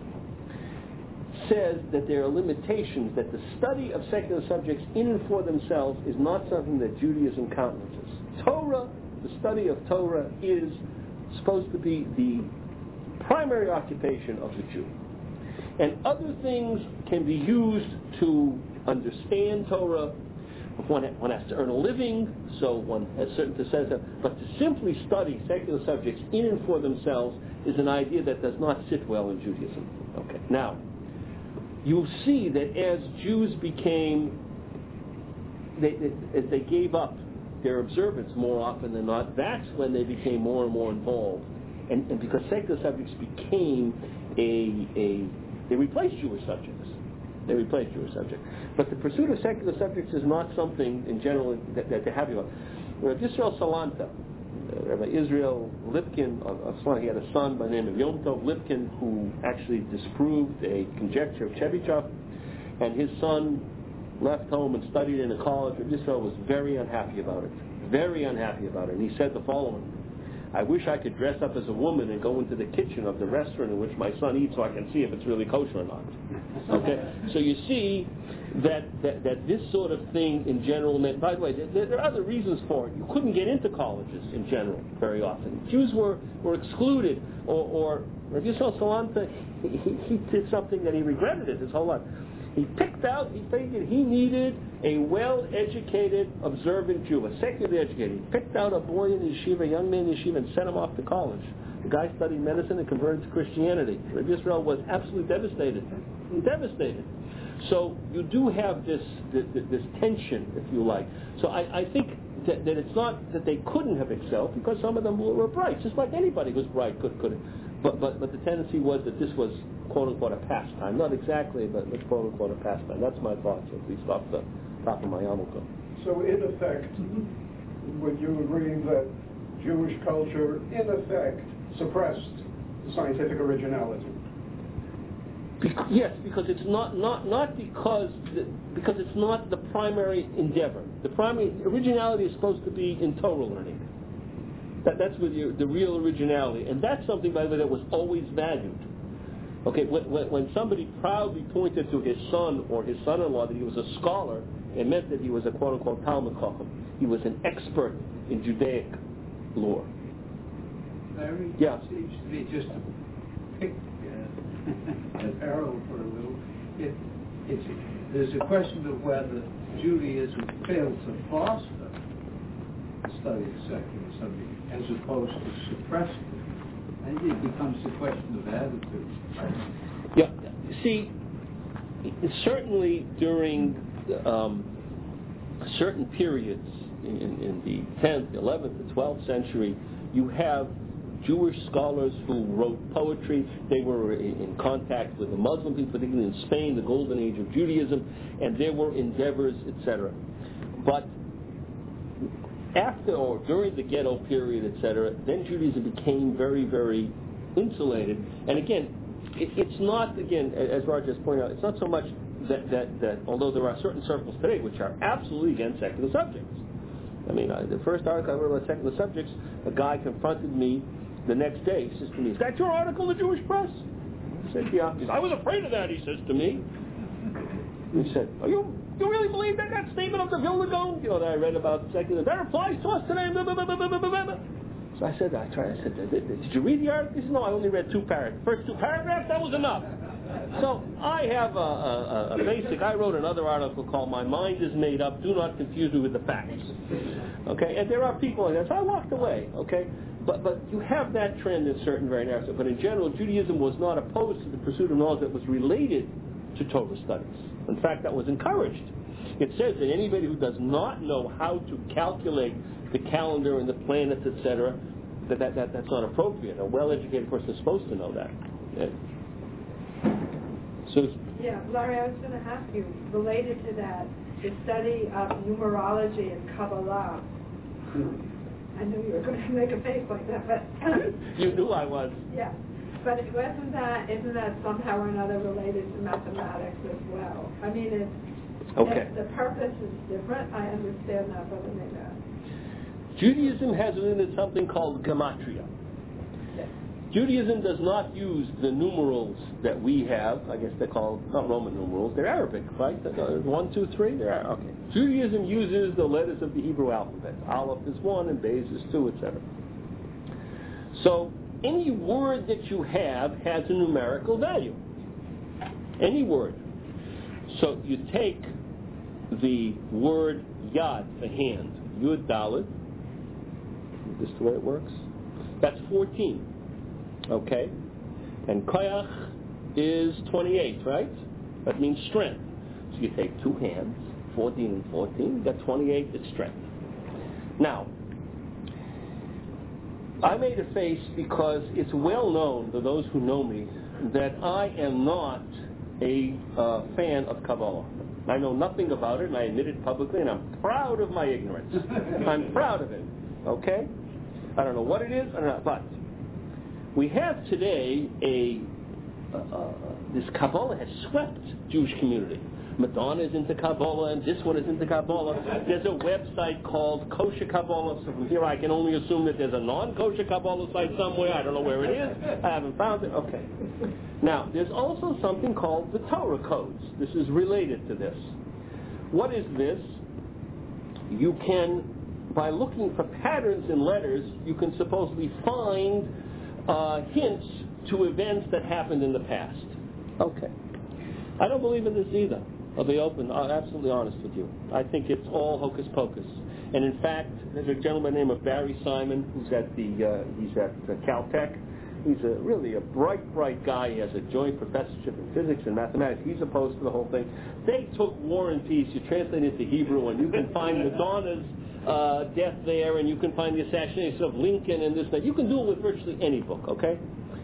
says that there are limitations, that the study of secular subjects in and for themselves is not something that Judaism countenances. Torah, the study of Torah, is supposed to be the primary occupation of the Jew. And other things can be used to understand Torah. One has to earn a living, so one has certain to say that. But to simply study secular subjects in and for themselves is an idea that does not sit well in Judaism. Okay. Now, you'll see that as Jews became, as they gave up their observance more often than not, that's when they became more and more involved. And because secular subjects became they replaced Jewish subjects. They replaced Jewish subjects. But the pursuit of secular subjects is not something in general that they're happy about. Rabbi Israel Salanta, Rabbi Israel Lipkin of Salanta, he had a son by the name of Yom Tov Lipkin who actually disproved a conjecture of Chebyshev, and his son left home and studied in a college. Rabbi Israel was very unhappy about it. Very unhappy about it. And he said the following: I wish I could dress up as a woman and go into the kitchen of the restaurant in which my son eats so I can see if it's really kosher or not. Okay? So you see that this sort of thing in general meant, by the way, there are other reasons for it. You couldn't get into colleges in general very often. Jews were excluded, or Rabbi Yisrael Salanta, he did something that he regretted it his whole life. He figured he needed a well-educated, observant Jew, a secularly educated. He picked out a boy in yeshiva, a young man in yeshiva, and sent him off to college. The guy studied medicine and converted to Christianity. Rabbi Israel was absolutely devastated. Devastated. So you do have this tension, if you like. So I think that it's not that they couldn't have excelled, because some of them were bright, just like anybody who's bright could. But the tendency was that this was, quote-unquote, a pastime. Not exactly, but quote-unquote, a pastime. That's my thoughts, at least off the top of my yarmulke. So, in effect, would you agree that Jewish culture, in effect, suppressed scientific originality? Yes, because it's not because it's not the primary endeavor. The primary originality is supposed to be in Torah learning. That's with the real originality, and that's something, by the way, that was always valued. Okay, when somebody proudly pointed to his son or his son-in-law that he was a scholar, it meant that he was a quote-unquote Talmud Chacham. He was an expert in Judaic lore. Larry, Yeah. it seems to me, just to pick a parallel for a little, there's a question of whether Judaism failed to foster the study of secular subject as opposed to suppress it. Maybe it becomes a question of attitude. Yeah. See, certainly during certain periods in the 10th, 11th, the 12th century, you have Jewish scholars who wrote poetry. They were in contact with the Muslim people, particularly in Spain, the golden age of Judaism, and there were endeavors, etc. But after or during the ghetto period, etc., then Judaism became very, very insulated. And again, it's not, again, as Raj just pointed out, it's not so much that although there are certain circles today which are absolutely against secular subjects. I mean, the first article I wrote about secular subjects, a guy confronted me the next day. He says to me, "Is that your article in the Jewish press?" I said, "Yeah." He says, "I was afraid of that," he says to me. He said, "Oh, you really believe that statement of the Vilna Gaon, that I read about secular, that applies to us today?" Blah, blah, blah, blah, blah, blah. So I said, "Did you read the article?" He said, "No, I only read 2 paragraphs. First 2 paragraphs, that was enough." So I have a basic, I wrote another article called "My Mind is Made Up, Do Not Confuse Me with the Facts." Okay, and there are people like that, so I walked away, okay? But you have that trend in certain very narrow. But in general, Judaism was not opposed to the pursuit of knowledge that was related to Torah studies. In fact, that was encouraged. It says that anybody who does not know how to calculate the calendar and the planets, etc., that's not appropriate. A well-educated person is supposed to know that. Yeah. Susan? Yeah, Larry, I was going to ask you, related to that, the study of numerology and Kabbalah. I knew you were going to make a face like that, but... You knew I was. Yeah, but isn't that somehow or another related to mathematics as well? I mean, okay. The purpose is different. I understand that, but I mean, Judaism has within it something called gematria. yes. Judaism does not use the numerals that we have. I guess they're called, not Roman numerals, they're Arabic, right? 1, 2, 3, they're okay. Judaism uses the letters of the Hebrew alphabet. Aleph is 1 and Beis is 2, etc. So any word that you have has a numerical value. Any word. So you take the word yad, a hand, yud daled. Is this the way it works? That's 14. Okay? And koyach is 28, right? That means strength. So you take 2 hands, 14 and 14, you got 28, it's strength. Now, I made a face because it's well known to those who know me that I am not a fan of Kabbalah. I know nothing about it, and I admit it publicly, and I'm proud of my ignorance. I'm proud of it. Okay? I don't know what it is, I don't know, but we have today this Kabbalah has swept Jewish community. Madonna is into Kabbalah, and this one is into Kabbalah. There's a website called Kosher Kabbalah, so from here I can only assume that there's a non-kosher Kabbalah site somewhere. I don't know where it is. I haven't found it. Okay. Now, there's also something called the Torah codes. This is related to this. What is this? You can, by looking for patterns in letters, you can supposedly find hints to events that happened in the past. Okay. I don't believe in this either. I'll be open, absolutely honest with you. I think it's all hocus pocus. And in fact, there's a gentleman named Barry Simon who's at Caltech. He's really a bright guy. He has a joint professorship in physics and mathematics. He's opposed to the whole thing. They took War and Peace. You translate it into Hebrew, and you can find Madonna's death there, and you can find the assassination of Lincoln and this, that. You can do it with virtually any book, okay?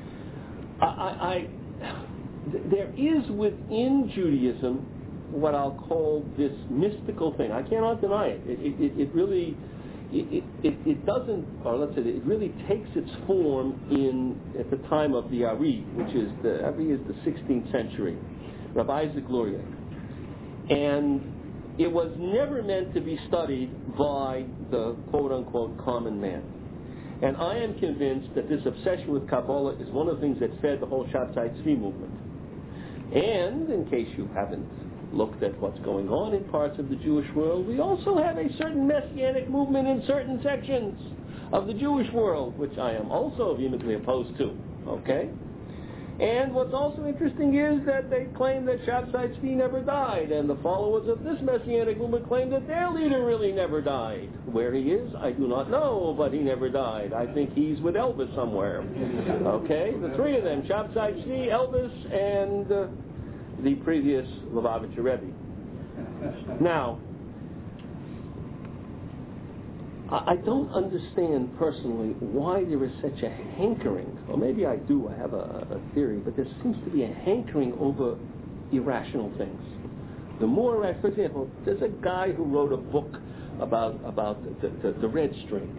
There is within Judaism what I'll call this mystical thing. I cannot deny it. It really it doesn't, or let's say, it really takes its form at the time of the Ari, which is the 16th century, Rabbi Isaac Luria. And it was never meant to be studied by the quote-unquote common man. And I am convinced that this obsession with Kabbalah is one of the things that fed the whole Shatzai Tzvi movement. And, in case you haven't looked at what's going on in parts of the Jewish world, we also have a certain messianic movement in certain sections of the Jewish world, which I am also vehemently opposed to. Okay? And what's also interesting is that they claim that Shatzai Tzvi never died, and the followers of this messianic movement claim that their leader really never died. Where he is, I do not know, but he never died. I think he's with Elvis somewhere. Okay? The three of them, Shatzai Tzvi, Elvis, and the previous Lubavitcher Rebbe. Now, I don't understand personally why there is such a hankering, or maybe I do, I have a theory, but there seems to be a hankering over irrational things. The more, for example, there's a guy who wrote a book about the red string.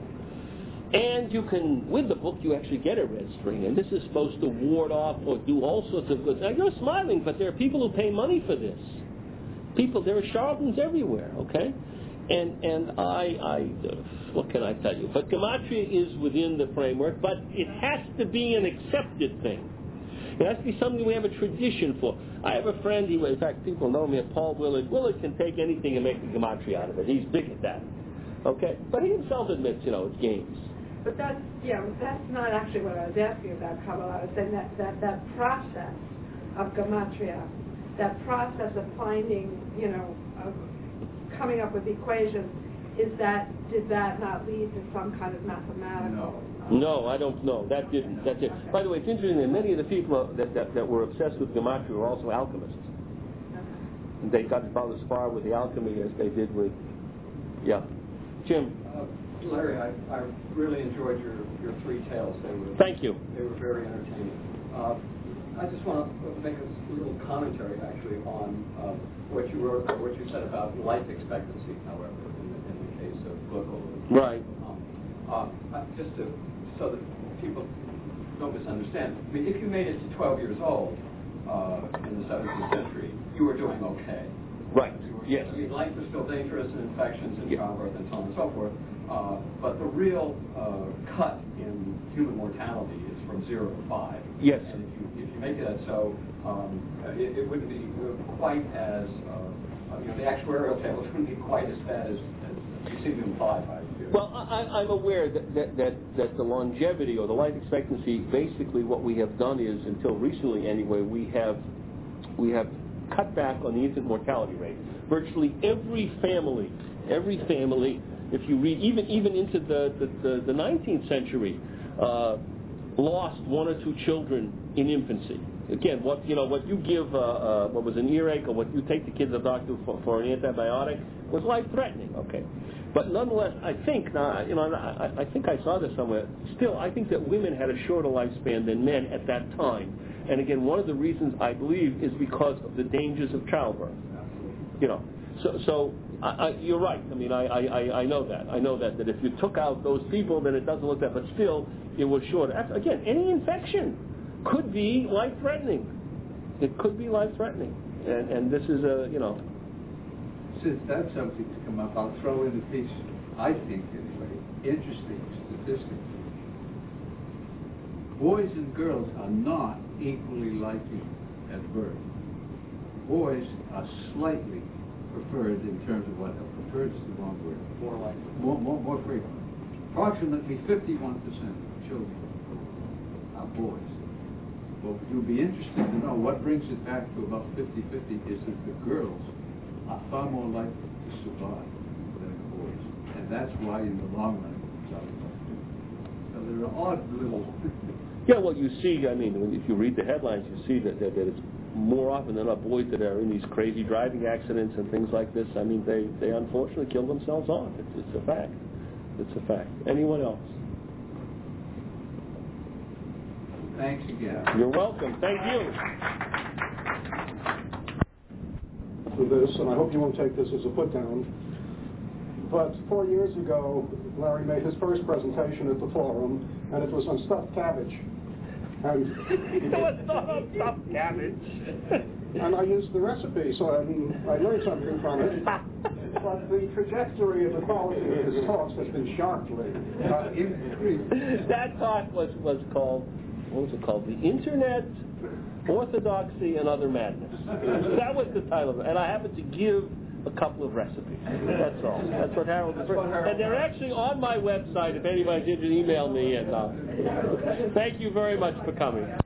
And you can, with the book, you actually get a red string, and this is supposed to ward off or do all sorts of good. Now, you're smiling, but there are people who pay money for this. There are charlatans everywhere, okay? And I what can I tell you? But Gematria is within the framework, but it has to be an accepted thing. It has to be something we have a tradition for. I have a friend, in fact, people know me as Paul Willard. Willard can take anything and make a Gematria out of it. He's big at that. Okay? But he himself admits, it's games. But that's not actually what I was asking about Kabbalah. I was saying that process of Gematria, that process of finding, of coming up with equations, did that not lead to some kind of mathematical? No, I don't know. That didn't. That's it. By the way, it's interesting that many of the people that were obsessed with Gematria were also alchemists. Okay. They got about as far with the alchemy as they did with, Jim. Larry, I really enjoyed your three tales. Thank you. They were very entertaining. I just want to make a little commentary, actually, on what you wrote, or what you said about life expectancy, however, in the case of Glickl. Right. Just so that people don't misunderstand. I mean, if you made it to 12 years old in the 17th century, you were doing okay. Right. Yes. I mean, life was still dangerous, and infections and childbirth and so on and so forth. But the real cut in human mortality is from 0 to 5. Yes. And if you make it so, it wouldn't be quite as, the actuarial tables wouldn't be quite as bad as you seem to imply. Well, I'm aware that the longevity or the life expectancy, basically what we have done is, until recently anyway, we have cut back on the infant mortality rate. Virtually every family, if you read even into the 19th century, lost one or two children in infancy. Again, what you give, what was an earache, or what you take the kid to the doctor for an antibiotic was life-threatening. Okay, but nonetheless, I think I think I saw this somewhere. Still, I think that women had a shorter lifespan than men at that time. And again, one of the reasons I believe is because of the dangers of childbirth. So you're right. I mean, I know that. I know that if you took out those people, then it doesn't look that. But still, it was shorter. Again, any infection could be life-threatening. It could be life-threatening. And this is Since that's something to come up, I'll throw in a piece, I think anyway, interesting statistic. Boys and girls are not equally likely at birth. Boys are slightly preferred in terms of what preferred is the wrong word. More likely. More frequent. Approximately 51% of children are boys. Well, you'll be interested to know what brings it back to about 50-50 is that the girls are far more likely to survive than the boys. And that's why in the long run it's out of life. So there are odd little... Yeah, well, you see, I mean, if you read the headlines, you see that it's more often than not boys that are in these crazy driving accidents and things like this. I mean, they unfortunately kill themselves off. It's a fact. It's a fact. Anyone else? Thanks again. You're welcome. Thank you. For this, and I hope you won't take this as a put down, But 4 years ago, Larry made his first presentation at the forum, and it was on stuffed cabbage. And No, it's not on stuffed cabbage. and I used the recipe, so I learned something from it. But the trajectory of the quality of his talks has been sharply increased. That talk was called, what was it called? The Internet, Orthodoxy, and Other Madness. That was the title of it. And I happened to give a couple of recipes. That's all. That's what Harold did. And they're actually on my website. If anybody's interested, email me. And thank you very much for coming.